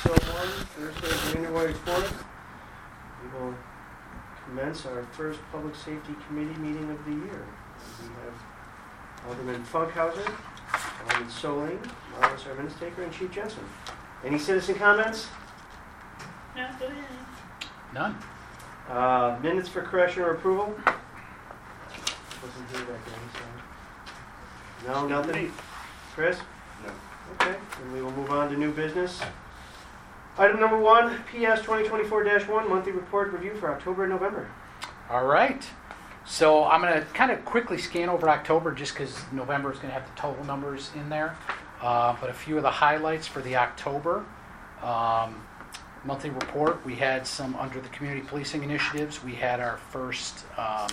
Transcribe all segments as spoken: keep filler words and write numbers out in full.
six oh one, Thursday, January fourth. We will commence our first Public Safety Committee meeting of the year. We have Alderman Funkhauser, Alderman Soling, Marlis, our minutes taker, and Chief Jensen. Any citizen comments? No, go ahead. None. Uh, minutes for correction or approval? Wasn't here that day, so. No, nothing? Chris? No. Okay, then we will move on to new business. Item number one, P S twenty twenty-four dash one, monthly report review for October and November. All right. So I'm going to kind of quickly scan over October just because November is going to have the total numbers in there. Uh, but a few of the highlights for the October um, monthly report. We had some under the community policing initiatives. We had our first um,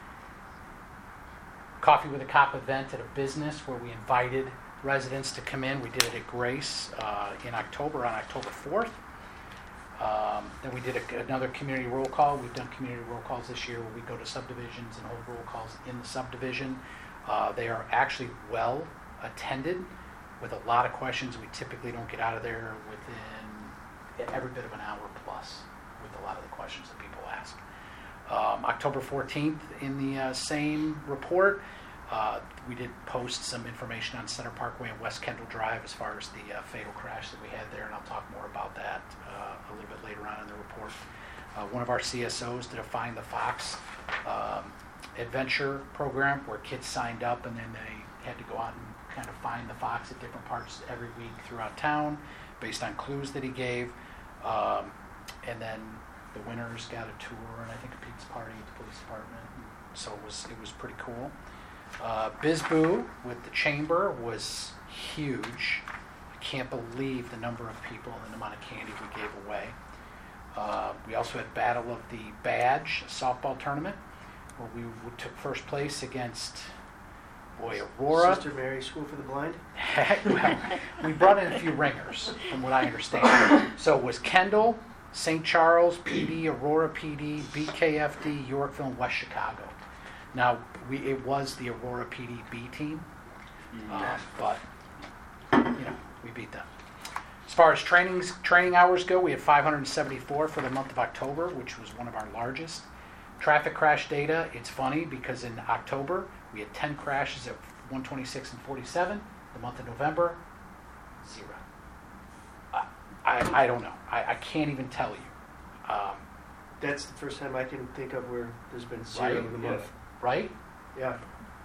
Coffee with a Cop event at a business where we invited residents to come in. We did it at Grace uh, in October, on October fourth. Um, then we did a, another community roll call. We've done community roll calls this year where we go to subdivisions and hold roll calls in the subdivision. Uh, they are actually well attended with a lot of questions. We typically don't get out of there within every bit of an hour plus with a lot of the questions that people ask. Um, October fourteenth, in the uh, same report, uh, we did post some information on Center Parkway and West Kendall Drive as far as the uh, fatal crash that we had there, and I'll talk more about that uh, a little bit later on in the report. Uh, one of our C S Os did a Find the Fox um, adventure program where kids signed up and then they had to go out and kind of find the fox at different parts every week throughout town based on clues that he gave. Um, and then the winners got a tour and I think a pizza party at the police department. So it was it was pretty cool. Uh, BizBoo with the chamber was huge. I can't believe the number of people and the amount of candy we gave away. Uh, we also had Battle of the Badge, a softball tournament, where we took first place against, boy, Aurora. Sister Mary School for the Blind? Well, we brought in a few ringers, from what I understand. So it was Kendall, Saint Charles, P D, Aurora P D, B K F D, Yorkville, and West Chicago. Now, we it was the Aurora P D B team, uh, but, you know, we beat them. As far as trainings, training hours go, we had five hundred seventy-four for the month of October, which was one of our largest. Traffic crash data, it's funny because in October, we had ten crashes at one twenty-six and forty-seven. The month of November, zero. I, I, I don't know. I, I can't even tell you. Um, That's the first time I can think of where there's been zero Right, in the month. right? Yeah.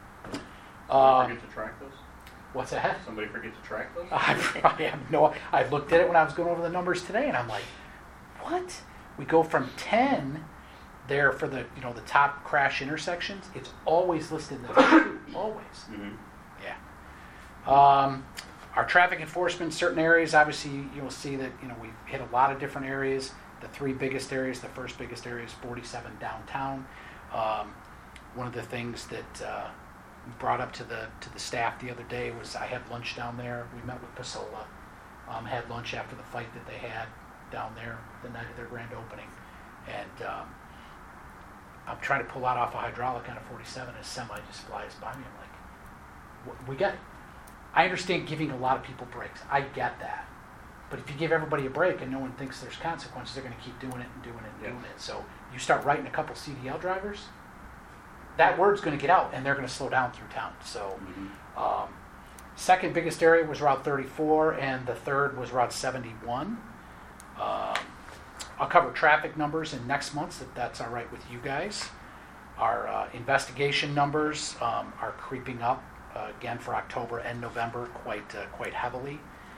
Um, forget to track those? what's that? Somebody forget to track those? I, I have no. I looked at it when I was going over the numbers today, and I'm like, "What?" We go from ten there for the you know the top crash intersections. It's always listed in the top two, always. Mm-hmm. Yeah. Um, our traffic enforcement, certain areas, obviously, you'll see that you know we hit a lot of different areas. The three biggest areas. The first biggest area is forty-seven downtown. Um, one of the things that uh, brought up to the to the staff the other day was I had lunch down there. We met with Pasola, um, had lunch after the fight that they had down there the night of their grand opening, and um, I'm trying to pull out off a hydraulic on a forty-seven, and a semi just flies by me. I'm like, "W- we get it. I understand giving a lot of people breaks. I get that. But if you give everybody a break and no one thinks there's consequences, they're going to keep doing it and doing it and Yeah. doing it. So you start writing a couple C D L drivers, that word's going to get out and they're going to slow down through town. So Mm-hmm. um, second biggest area was Route thirty-four and the third was Route seventy-one. Um, I'll cover traffic numbers in next month if that's all right with you guys. Our uh, investigation numbers um, are creeping up uh, again for October and November quite uh, quite heavily.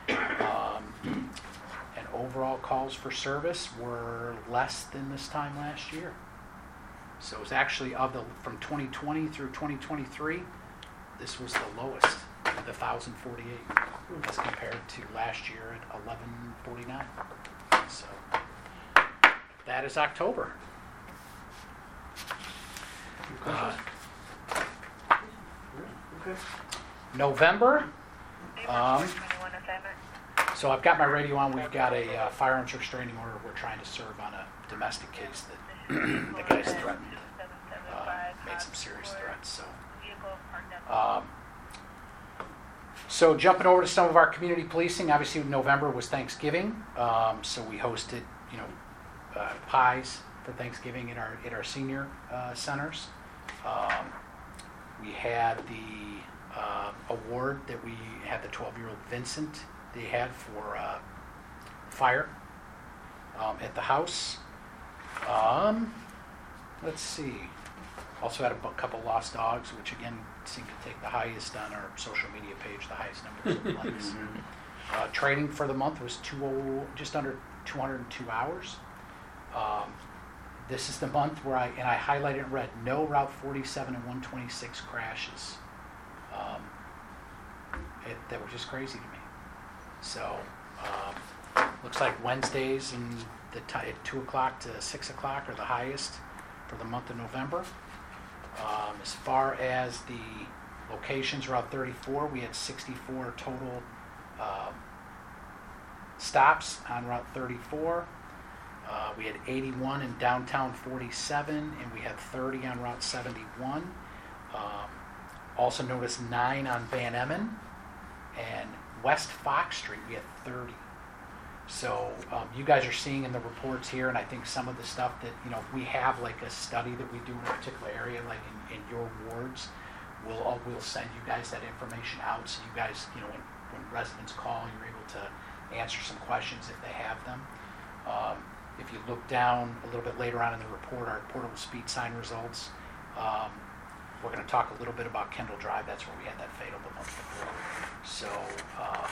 Um, and overall calls for service were less than this time last year. So it was actually of the from twenty twenty through twenty twenty-three, this was the lowest at one thousand forty-eight as compared to last year at eleven forty-nine. So that is October. Uh, Okay. November. Um, so I've got my radio on. We've got a uh, firearms restraining order we're trying to serve on a domestic case that the guy's threatened, uh, made some serious threats. So, um, So jumping over to some of our community policing, obviously November was Thanksgiving, um, so we hosted, you know, uh, pies for Thanksgiving in our in our senior uh, centers. Um, we had the uh, award that we had the twelve-year-old Vincent they had for uh, fire um, at the house. Um, let's see. Also had a bu- couple lost dogs, which again seemed to take the highest on our social media page, the highest numbers of likes. Uh, training for the month was two oh, just under two hundred two hours. Um, this is the month where I, and I highlighted in red, no Route forty-seven and one twenty-six crashes. Um, it, that was just crazy to me. So, um, looks like Wednesdays and the t- at two o'clock to six o'clock are the highest for the month of November. Um, as far as the locations, Route thirty-four, we had sixty-four total um, stops on Route thirty-four. Uh, we had eighty-one in downtown forty-seven, and we had thirty on Route seventy-one. Um, also noticed nine on Van Emmen, and West Fox Street, we had thirty. So um, you guys are seeing in the reports here, and I think some of the stuff that, you know, if we have like a study that we do in a particular area, like in, in your wards, we'll all, we'll send you guys that information out, so you guys, you know, when, when residents call, you're able to answer some questions if they have them. Um, if you look down a little bit later on in the report, our portable speed sign results, um, we're going to talk a little bit about Kendall Drive. That's where we had that fatal the month before. So um,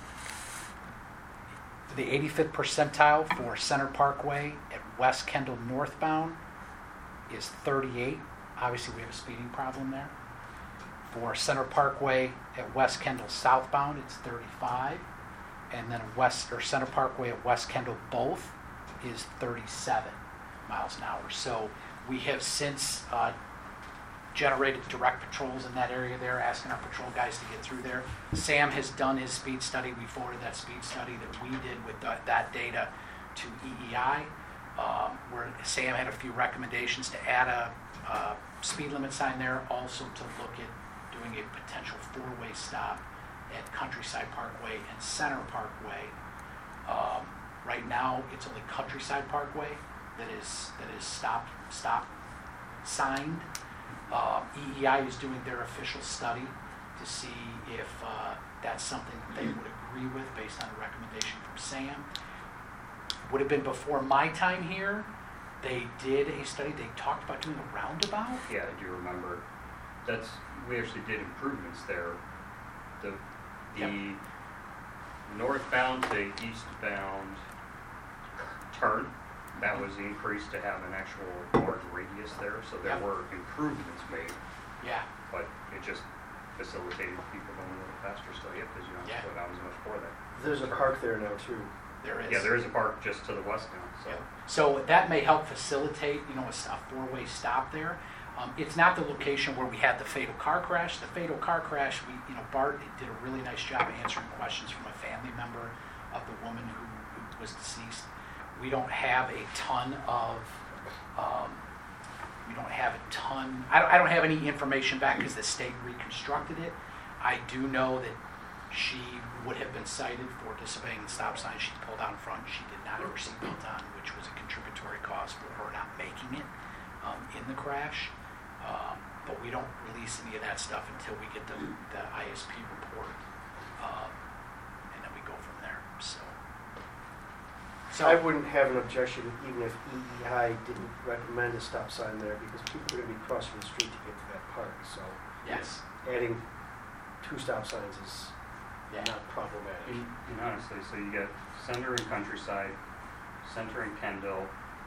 the eighty-fifth percentile for Center Parkway at West Kendall northbound is thirty-eight. Obviously, we have a speeding problem there. For Center Parkway at West Kendall southbound, it's thirty-five. And then West or Center Parkway at West Kendall both is thirty-seven miles an hour. So we have since uh, generated direct patrols in that area there, asking our patrol guys to get through there. Sam has done his speed study. We forwarded that speed study that we did with the, that data to E E I, um, where Sam had a few recommendations to add a, a speed limit sign there, also to look at doing a potential four-way stop at Countryside Parkway and Center Parkway. Um, right now, it's only Countryside Parkway that is that is stop stop signed. Um, E E I is doing their official study to see if uh, that's something that they would agree with based on a recommendation from Sam. Would have been before my time here. They did a study. They talked about doing a roundabout. Yeah, I do remember. That's, we actually did improvements there. The, the Yep. northbound to eastbound turn, that was increased to have an actual large radius there, so there Yep. were improvements made, Yeah. but it just facilitated people going a little faster still, yeah, because you don't Yeah. have to go down as much for that. There's a park there now too. There is. Yeah, there is a park just to the west now, so. Yeah. So that may help facilitate, you know, a, s- a four-way stop there. Um, it's not the location where we had the fatal car crash. The fatal car crash, we, you know, Bart did a really nice job answering questions from a family member of the woman who, who was deceased. We don't have a ton of, um, we don't have a ton, I don't, I don't have any information back because the state reconstructed it. I do know that she would have been cited for disobeying the stop sign. She pulled out in front. She did not have her seatbelt on, which was a contributory cause for her not making it um, in the crash. Um, but we don't release any of that stuff until we get the, the I S P report, um, and then we go from there. So, so I wouldn't have an objection even if E E I didn't recommend a stop sign there, because people are going to be crossing the street to get to that park. So yes, adding two stop signs is yeah, not problematic. And, and honestly, so you get Center and Countryside, Center and Kendall,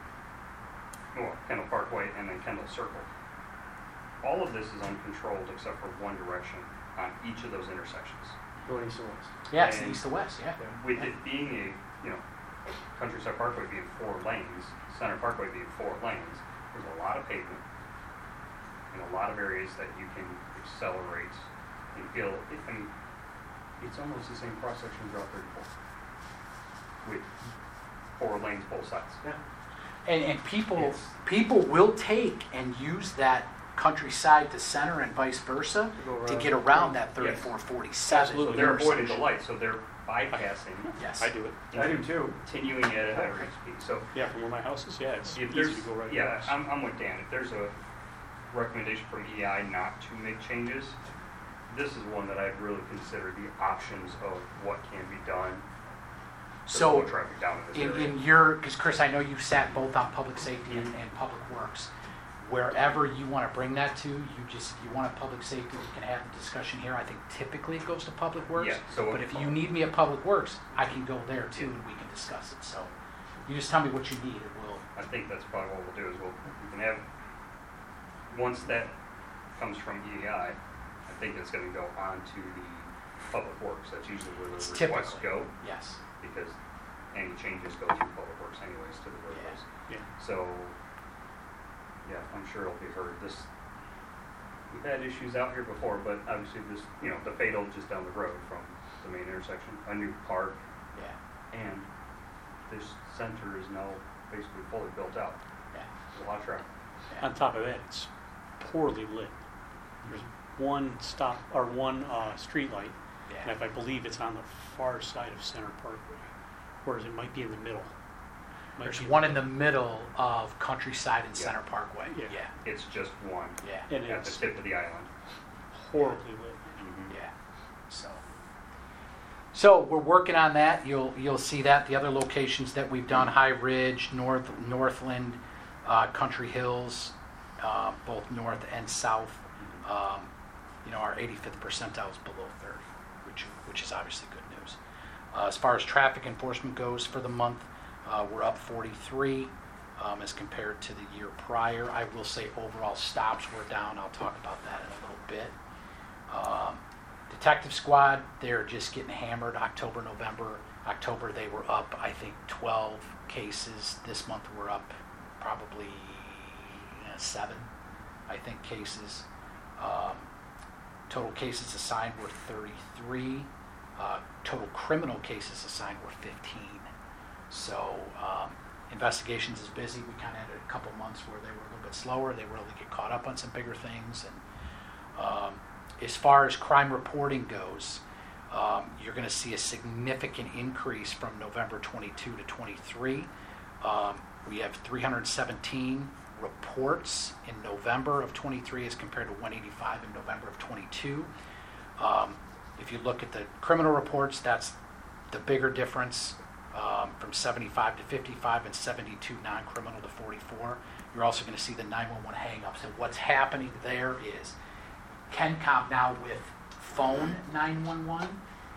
well, Kendall Parkway, and then Kendall Circle. All of this is uncontrolled except for one direction on each of those intersections. Going east and west. yeah, it's the And- east to west. Yeah, With it being a, you know, Countryside Parkway being four lanes, Center Parkway being four lanes, there's a lot of pavement and a lot of areas that you can accelerate and feel, it, I mean, it's almost the same cross-section throughout thirty-four with four lanes both sides. Yeah. and and people It's- people will take and use that Countryside to Center and vice versa Go to around. get around that Yes. thirty-four forty-seven. So Absolutely. they're avoiding the light, so they're bypassing, Yes. I do it. I do too. continuing at a higher rate of speed. So Yeah, from where my house is, yeah, it's if easy there's, to go right yeah, across. I'm, I'm with Dan. If there's a recommendation from E I not to make changes, this is one that I'd really consider the options of what can be done to slow So, traffic down in this in, area. in your, because Chris, I know you've sat both on public safety and, and public works. Wherever you want to bring that to, you just, you want a public safety, we can have a discussion here. I think typically it goes to public works. Yeah, so- But if you need me at public works, I can go there too and we can discuss it. So you just tell me what you need and we'll, I think that's probably what we'll do is we'll, we can have, once that comes from E I, I think it's gonna go on to the public works. That's usually where It's the requests typically. go, yes. because any changes go through public works anyways to the roadways. Yeah. So, yeah, I'm sure it'll be heard. This, we've had issues out here before, but obviously this, you know, the fatal just down the road from the main intersection, a new park, Yeah, and this center is now basically fully built out. yeah, There's a lot of traffic. yeah. On top of that, it's poorly lit. There's one stop, or one uh, street light, and yeah. if I believe it's on the far side of Center Parkway, whereas it might be in the middle. Might There's be- one in the middle of Countryside and Yeah. Center Parkway. Yeah. Yeah, It's just one yeah, And at the it's tip of the island. horribly lit. yeah. So, so we're working on that. You'll you'll see that the other locations that we've done: High Ridge, North Northland, uh, Country Hills, uh, both north and south. Um, you know, our eighty-fifth percentile is below thirty, which which is obviously good news. Uh, as far as traffic enforcement goes for the month, uh, we're up forty-three um, as compared to the year prior. I will say overall stops were down. I'll talk about that in a little bit. Um, Detective Squad, they're just getting hammered. October, November. October they were up, I think, twelve cases. This month we're up probably uh, seven, I think, cases. Um, total cases assigned were thirty-three. Uh, total criminal cases assigned were fifteen. So um, investigations is busy. We kind of had a couple months where they were a little bit slower. They were able to get caught up on some bigger things. And um, as far as crime reporting goes, um, you're going to see a significant increase from November twenty-two to twenty-three. Um, we have three hundred seventeen reports in November of twenty-three as compared to one eighty-five in November of twenty-two. Um, if you look at the criminal reports, that's the bigger difference, um, from seventy-five to fifty-five and seventy-two non-criminal to forty-four. You're also going to see the nine one one hang-ups. And what's happening there is KenCom now with phone nine one one.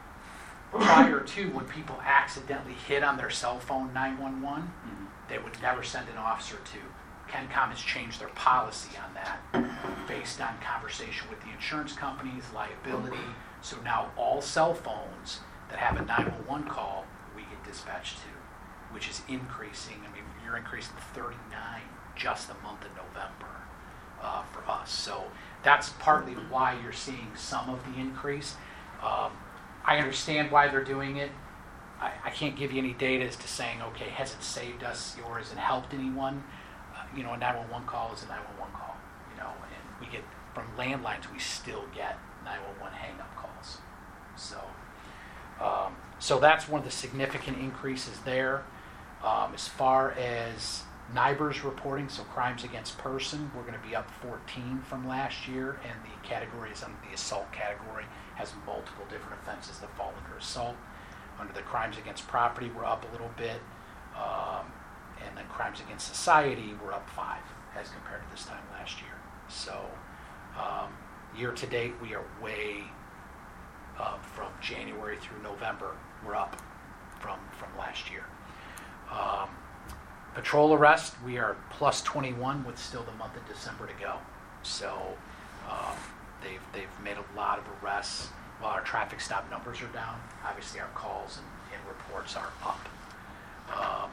Prior to, when people accidentally hit on their cell phone nine one one, they would never send an officer to. KenCom has changed their policy on that based on conversation with the insurance companies, liability. So now all cell phones that have a nine one one call, we get dispatched to, which is increasing. I mean, you're increasing thirty-nine just the month of November uh, for us. So that's partly why you're seeing some of the increase. Um, I understand why they're doing it. I, I can't give you any data as to saying, okay, has it saved us or has it helped anyone? Uh, you know, a nine one one call is a nine one one call, you know, and we get, from landlines, we still get nine one one hang-up calls. So, um, so that's one of the significant increases there. Um, as far as N I B R S reporting, so crimes against person, we're going to be up fourteen from last year, and the category is under the assault category, has multiple different offenses that fall under assault. Under the crimes against property, we're up a little bit, um, and then crimes against society, we're up five as compared to this time last year. So um, year to date, we are way up from January through November. We're up from from last year. Um, Patrol arrest, we are plus twenty-one with still the month of December to go. So um, they've they've made a lot of arrests. While our traffic stop numbers are down, obviously our calls and, and reports are up. Um,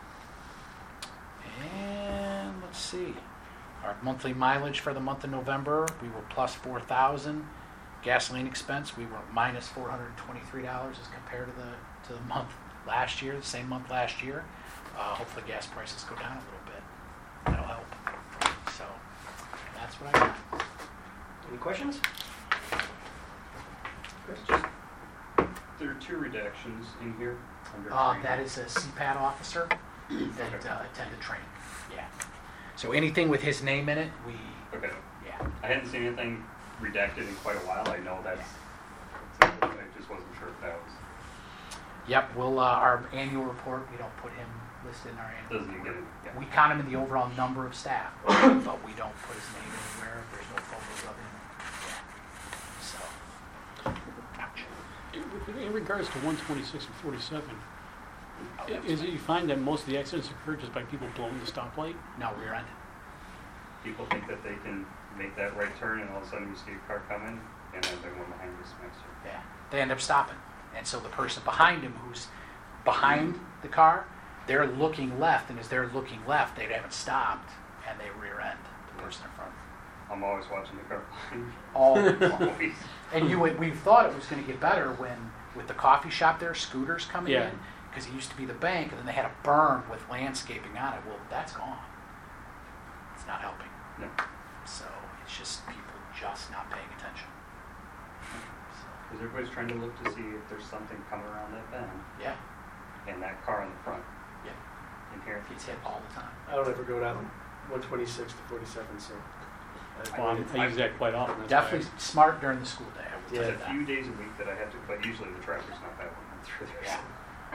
and let's see, our monthly mileage for the month of November, we were plus four thousand. Gasoline expense, we were minus four hundred twenty-three dollars as compared to the to the month last year, the same month last year. Uh, hopefully gas prices go down a little bit. That'll help. So that's That's what I got. Any questions? Chris? Just, there are two redactions in here under Uh, training. that is a C PAD officer that uh, attended training. Yeah. So anything with his name in it, we, Okay, yeah. I hadn't seen anything redacted in quite a while, I know that's, I just wasn't sure if that was, Yep, we'll, uh, our annual report, we don't put him listed in our annual doesn't even get report. it, yeah. We count him in the overall number of staff, but we don't put his name anywhere. There's no photos of him. Yeah. So, ouch. In- In regards to one twenty-six and forty-seven, Oh, i- that was is it fine. you find that most of the accidents occur just by people blowing the stoplight? No, rear end. People think that they can make that right turn and all of a sudden you see a car coming and then the one behind you smacks you. Yeah. They end up stopping. And so the person behind him who's behind the car, they're looking left, and as they're looking left, they haven't stopped, and they rear end the person in front. I'm always watching the car behind me. All Always. And you, we thought it was going to get better when, with the coffee shop there, scooters coming Yeah. in, because it used to be the bank, and then they had a berm with landscaping on it. Well, that's gone. It's not helping. No. So it's just people just not paying attention. So, Because everybody's trying to look to see if there's something coming around that bend yeah, and that car in the front. yeah, In here. it gets hit all the time. I don't ever go down one twenty-six to forty-seven, so. I- Well, I'm- I use that quite often. that's why I- Definitely smart during the school day. I will tell Yeah. you There's a that. few days a week that I have to, but usually the traffic's not that one through there. Yeah.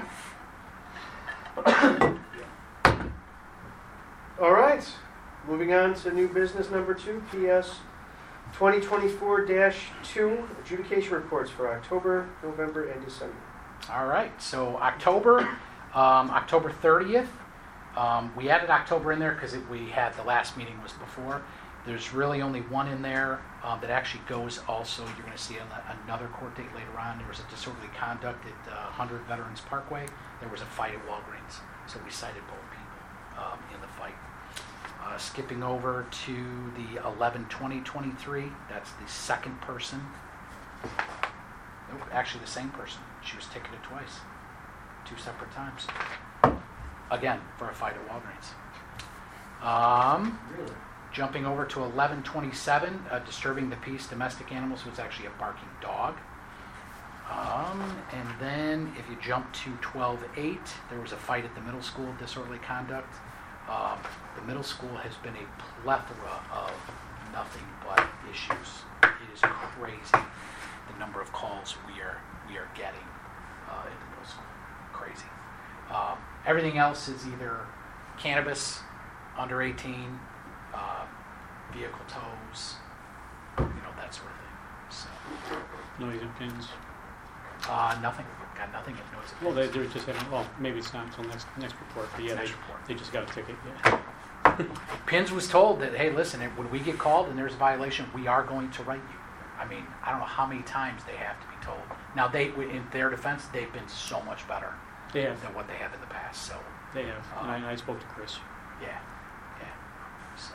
All right, moving on to new business number two, P S twenty twenty-four dash two, adjudication reports for October, November, and December. All right, so October, um, October thirtieth, um, we added October in there because we had, the last meeting was before. There's really only one in there um, that actually goes also, you're going to see an- another court date later on. There was a disorderly conduct at uh, one hundred Veterans Parkway. There was a fight at Walgreens, so we cited both people um, in the fight. Uh, skipping over to the eleven twenty twenty-three, that's the second person. Nope, actually the same person. She was ticketed twice, two separate times. Again, for a fight at Walgreens. Um, Really? jumping over to eleven twenty-seven, uh, disturbing the peace, domestic animals, was actually a barking dog. Um, and then if you jump to twelve eight, there was a fight at the middle school, disorderly conduct. Um, the middle school has been a plethora of nothing but issues. It is crazy the number of calls we are we are getting uh, at the middle school. Crazy. Um, everything else is either cannabis, under eighteen, uh, vehicle tows, you know, that sort of thing. So, Noise and pins. uh, nothing. Got nothing. No, it's a Well, they, they're just having, well, maybe it's not until next, next report, but yeah, they, Next report. they just got a ticket, yeah. Pins was told that, hey, listen, if- when we get called and there's a violation, we are going to write you. I mean, I don't know how many times they have to be told. Now, they, in their defense, they've been so much better They have, than what they have in the past. So, they have, and I, I spoke to Chris. yeah, yeah. So,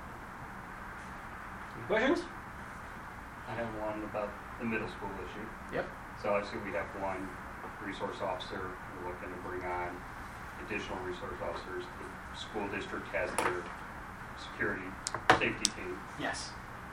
Any questions? I have one about the middle school issue. yep. So obviously we have one resource officer, we're looking to bring on additional resource officers. The school district has their security, safety team. Yes.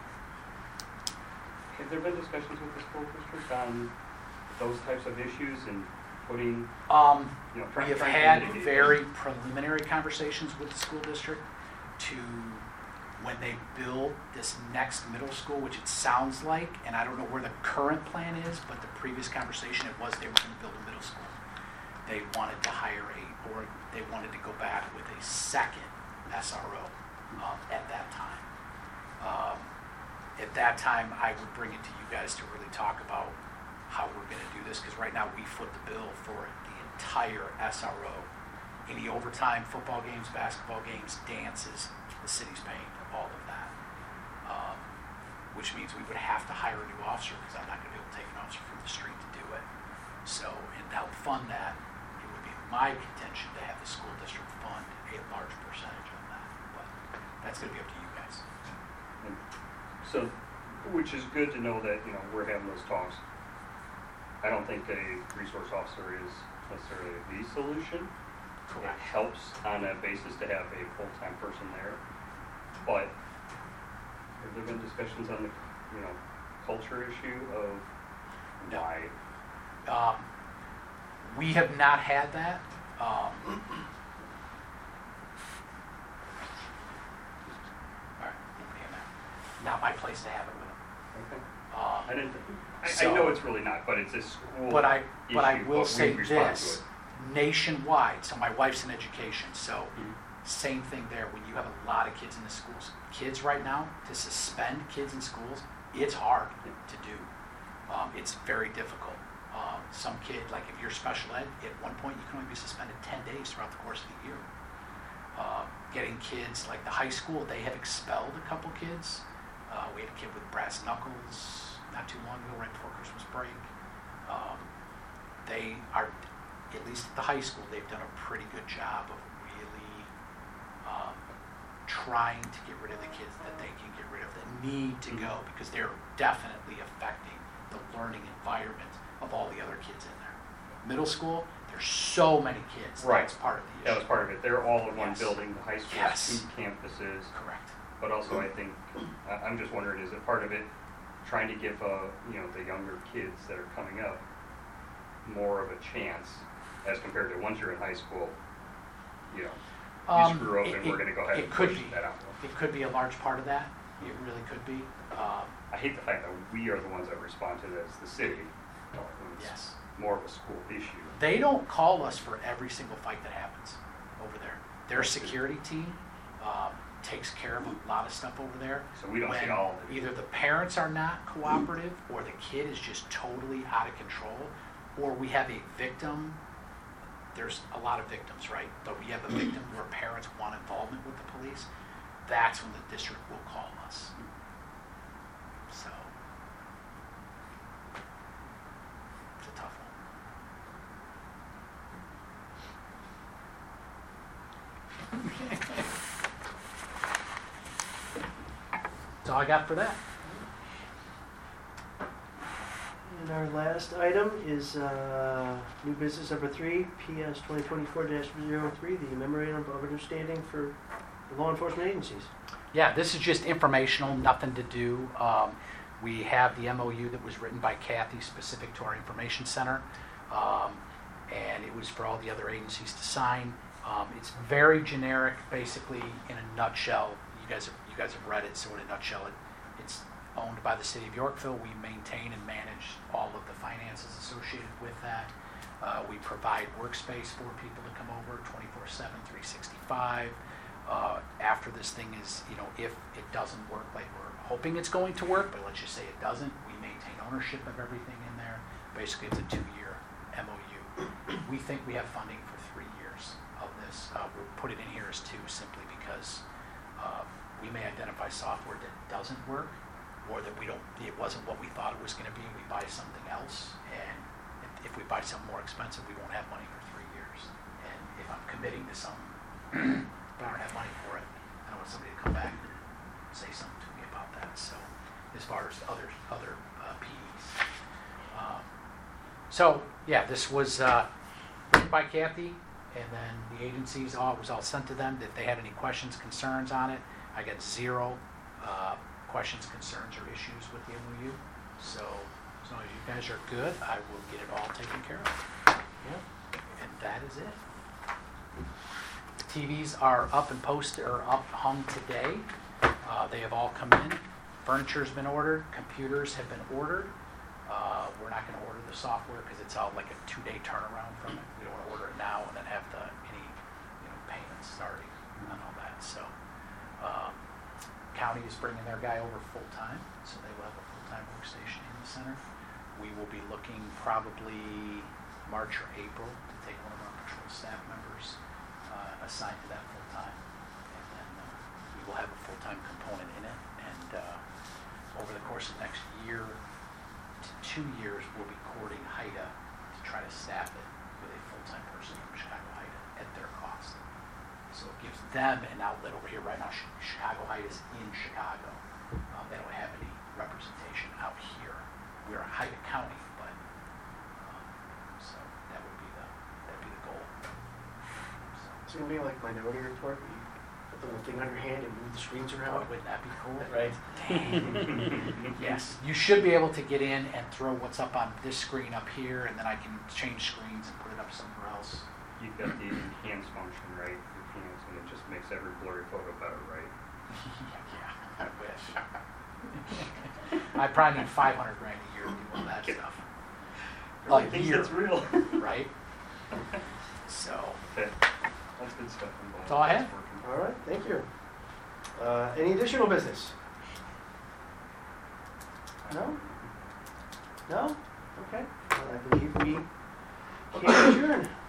Have there been discussions with the school district on those types of issues and putting, Um, you know, we trying have trying to had mitigate very preliminary conversations with the school district to, when they build this next middle school, which it sounds like, and I don't know where the current plan is, but the previous conversation, it was they were going to build a middle school. They wanted to hire a, or they wanted to go back with a second S R O um, at that time. Um, at that time, I would bring it to you guys to really talk about how we're going to do this, because right now we foot the bill for the entire S R O. Any overtime, football games, basketball games, dances, the city's paying for all of that. Um, which means we would have to hire a new officer, because I'm not going to be able to take an officer from the street to do it. So, and to help fund that, it would be my contention to have the school district fund a large percentage of that. But that's going to be up to you guys. and so, which is good to know that, you know, we're having those talks. I don't think a resource officer is necessarily the solution. It helps on that basis to have a full-time person there, but Have there been discussions on the, you know, culture issue of No. why? Um, we have not had that. Um, all right, not my place to have it with them. Okay. Um, I didn't, I, So- I know it's really not, but it's a school But I, issue, but I will we say respond to this, it. nationwide, so my wife's in education, so Mhm. same thing there, when you have a lot of kids in the schools. Kids right now, to suspend kids in schools, it's hard to do. Um, it's very difficult. Um, some kid, like if you're special ed, at one point you can only be suspended ten days throughout the course of the year. Uh, getting kids, like the high school, they have expelled a couple kids. Uh, we had a kid with brass knuckles not too long ago, right before Christmas break. Um, they are, at least at the high school, they've done a pretty good job of really um, trying to get rid of the kids that they can get rid of that need to go, because they're definitely affecting the learning environment of all the other kids in there. Middle school, there's so many kids. Right. That's part of the That issue. was part of it. They're all in one Yes. building, the high school, Yes. two campuses. Correct. But also, I think, I- I'm just wondering, is it part of it trying to give, uh, you know, the younger kids that are coming up more of a chance as compared to once you're in high school, you know, you Um, screw up it- and we're it- going to go ahead it and could push be. that out. It could be a large part of that. It really could be. Um, I hate the fact that we are the ones that respond to this, the city. when it's yes. More of a school issue. They don't call us for every single fight that happens over there. Their security team um, takes care of a lot of stuff over there. So we don't see When all of it. either the parents are not cooperative, or the kid is just totally out of control, or we have a victim. There's a lot of victims, right? But we have a victim where parents want involvement with the police. That's when the district will call us. So it's a tough one. That's all I got for that. And our last item is uh, new business number three, P S twenty twenty-four dash zero three, the memorandum of understanding for law enforcement agencies. Yeah, this is just informational, nothing to do. Um, we have the M O U that was written by Kathy specific to our information center. Um, and it was for all the other agencies to sign. Um, it's very generic, basically, in a nutshell. You guys have, you guys have read it, so in a nutshell, it, it's owned by the city of Yorkville. We maintain and manage all of the finances associated with that. Uh, we provide workspace for people to come over twenty-four seven, three sixty-five. Uh, after this thing is, you know, if it doesn't work like we're hoping it's going to work, but let's just say it doesn't, we maintain ownership of everything in there. Basically, it's a two-year M O U. We think we have funding for three years of this. Uh, we'll put it in here as two simply because uh, we may identify software that doesn't work, or that we don't, it wasn't what we thought it was going to be. We buy something else, and if, if we buy something more expensive, we won't have money for three years. And if I'm committing to something, but I don't have money for it, I don't want somebody to come back and say something to me about that. So, as far as other other uh, P Es. Um, so, yeah, this was uh, written by Kathy, and then the agencies, all, it was all sent to them. If they had any questions, concerns on it, I got zero uh, questions, concerns, or issues with the M O U. So, as long as you guys are good, I will get it all taken care of. Yep. And that is it. T Vs are up and posted, or up hung today. Uh, they have all come in. Furniture's been ordered. Computers have been ordered. Uh, we're not going to order the software because it's all like a two-day turnaround from it. We don't want to order it now and then have the any you know payments starting and all that. So, um, county is bringing their guy over full time, so they will have a full-time workstation in the center. We will be looking probably March or April to take one of our patrol staff members uh, assigned to that full-time, and then uh, we will have a full-time component in it. And uh, over the course of the next year to two years, we'll be courting HIDA to try to staff it with a full-time person from Chicago HIDA at their cost. So it gives them an outlet over here. Right now, Chi- Chicago HIDA is in Chicago. Um, they don't have any representation out here. We're a HIDA county, but um, so that would be the that would be the goal. So, It's gonna be like Minority Report, where you put the little thing on your hand and move the screens around. Wouldn't that be cool? Right. Dang. Yes, you should be able to get in and throw what's up on this screen up here, and then I can change screens and put it up somewhere else. You've got the enhance function, right? Enhance, and it just makes every blurry photo better, right? Yeah, I wish. I probably need five hundred grand a year to do all that stuff. Everybody A thinks year, that's real. right? So, Okay, that's good stuff. I'm glad That's all I that's have. working. All right, thank you. Uh, any additional business? No? No? Okay. Well, I believe we can adjourn.